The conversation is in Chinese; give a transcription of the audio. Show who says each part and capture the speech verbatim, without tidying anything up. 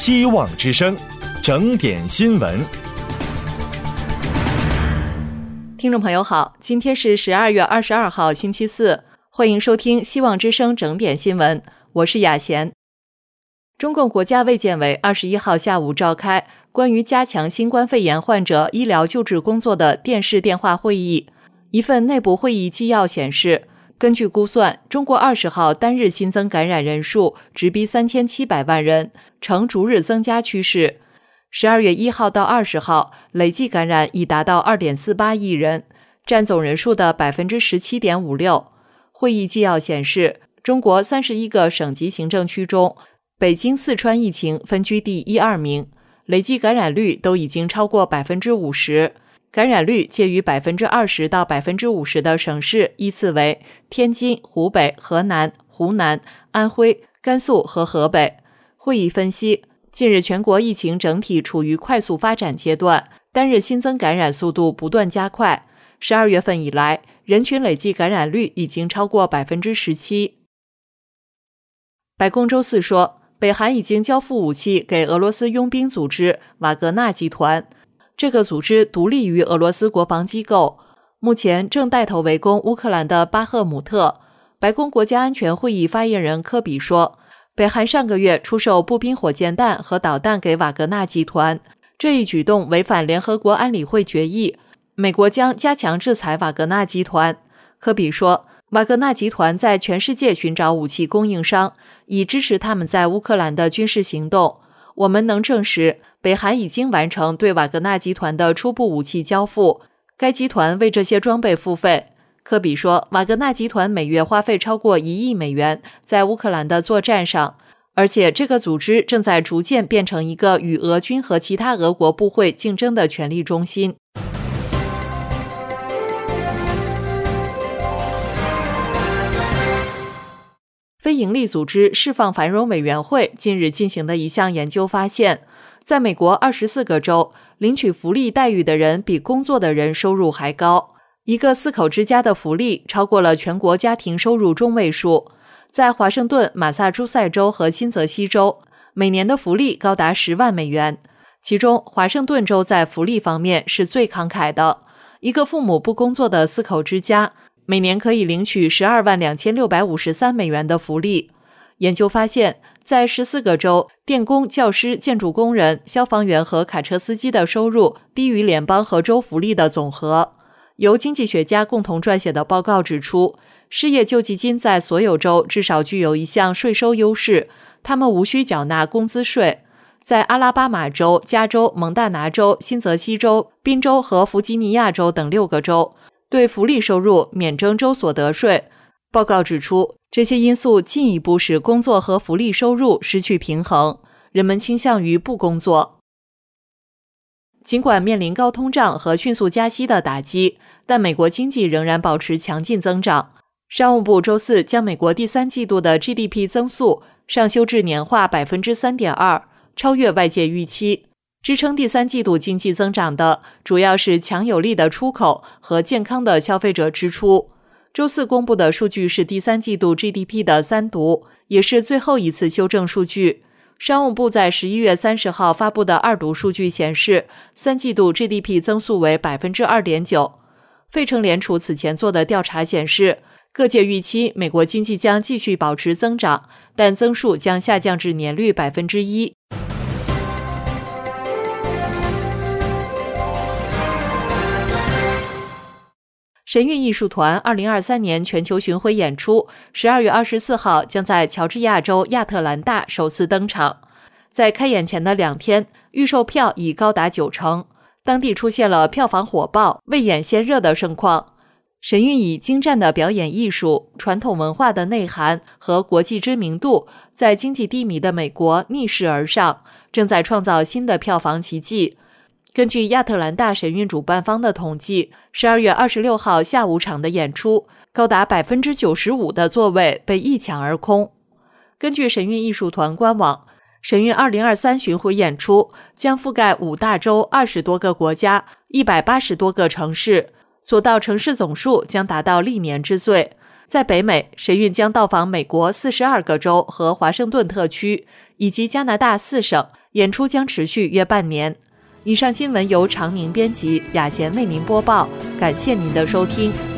Speaker 1: 希望之声，整点新闻。
Speaker 2: 听众朋友好，今天是十二月二十二号星期四，欢迎收听希望之声整点新闻，我是雅贤。中共国家卫健委二十一号下午召开关于加强新冠肺炎患者医疗救治工作的电视电话会议。一份内部会议纪要显示，根据估算，中国二十号单日新增感染人数直逼三千七百万人，呈逐日增加趋势。十二月一号到二十号，累计感染已达到 二点四八亿人，占总人数的 百分之十七点五六。会议纪要显示，中国三十一个省级行政区中，北京、四川疫情分居第一、二名，累计感染率都已经超过 百分之五十。感染率介于 百分之二十 到 百分之五十 的省市依次为天津、湖北、河南、湖南、安徽、甘肃和河北。会议分析，近日全国疫情整体处于快速发展阶段，单日新增感染速度不断加快。十二月份以来，人群累计感染率已经超过 百分之十七。白宫周四说，北韩已经交付武器给俄罗斯佣兵组织瓦格纳集团。这个组织独立于俄罗斯国防机构，目前正带头围攻乌克兰的巴赫姆特。白宫国家安全会议发言人科比说，北韩上个月出售步兵火箭弹和导弹给瓦格纳集团，这一举动违反联合国安理会决议，美国将加强制裁瓦格纳集团。科比说，瓦格纳集团在全世界寻找武器供应商，以支持他们在乌克兰的军事行动。我们能证实，北韩已经完成对瓦格纳集团的初步武器交付，该集团为这些装备付费。科比说，瓦格纳集团每月花费超过一亿美元在乌克兰的作战上，而且这个组织正在逐渐变成一个与俄军和其他俄国部会竞争的权力中心。非营利组织释放繁荣委员会近日进行的一项研究发现，在美国二十四个州，领取福利待遇的人比工作的人收入还高。一个四口之家的福利超过了全国家庭收入中位数。在华盛顿、马萨诸塞州和新泽西州，每年的福利高达十万美元。其中，华盛顿州在福利方面是最慷慨的。一个父母不工作的四口之家，每年可以领取十二万两千六百五十三美元的福利。研究发现，在十四个州，电工、教师、建筑工人、消防员和卡车司机的收入低于联邦和州福利的总和。由经济学家共同撰写的报告指出，失业救济金在所有州至少具有一项税收优势，他们无需缴纳工资税。在阿拉巴马州、加州、蒙大拿州、新泽西州、宾州和弗吉尼亚州等六个州，对福利收入免征州所得税。报告指出，这些因素进一步使工作和福利收入失去平衡，人们倾向于不工作。尽管面临高通胀和迅速加息的打击，但美国经济仍然保持强劲增长。商务部周四将美国第三季度的 G D P 增速上修至年化 百分之三点二， 超越外界预期。支撑第三季度经济增长的主要是强有力的出口和健康的消费者支出。周四公布的数据是第三季度 G D P 的三读，也是最后一次修正数据。商务部在十一月三十号发布的二读数据显示，三季度 G D P 增速为 百分之二点九。费城联储此前做的调查显示，各界预期美国经济将继续保持增长，但增速将下降至年率 百分之一。神韵艺术团二零二三年全球巡回演出十二月二十四号将在乔治亚州亚特兰大首次登场。在开演前的两天，预售票已高达九成，当地出现了票房火爆、未演先热的盛况。神韵以精湛的表演艺术、传统文化的内涵和国际知名度，在经济低迷的美国逆势而上，正在创造新的票房奇迹。根据亚特兰大神韵主办方的统计，十二月二十六号下午场的演出，高达 百分之九十五 的座位被一抢而空。根据神韵艺术团官网，神韵二零二三巡回演出将覆盖五大洲、二十多个国家、一百八十多个城市，所到城市总数将达到历年之最。在北美，神韵将到访美国四十二个州和华盛顿特区，以及加拿大四省， 演出将持续约半年。以上新闻由常宁编辑，雅贤为您播报，感谢您的收听。